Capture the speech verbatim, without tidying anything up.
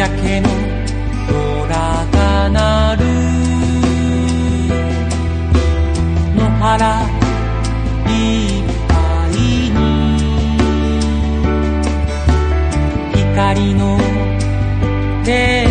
焼けの空が鳴る野原いっぱいに光の手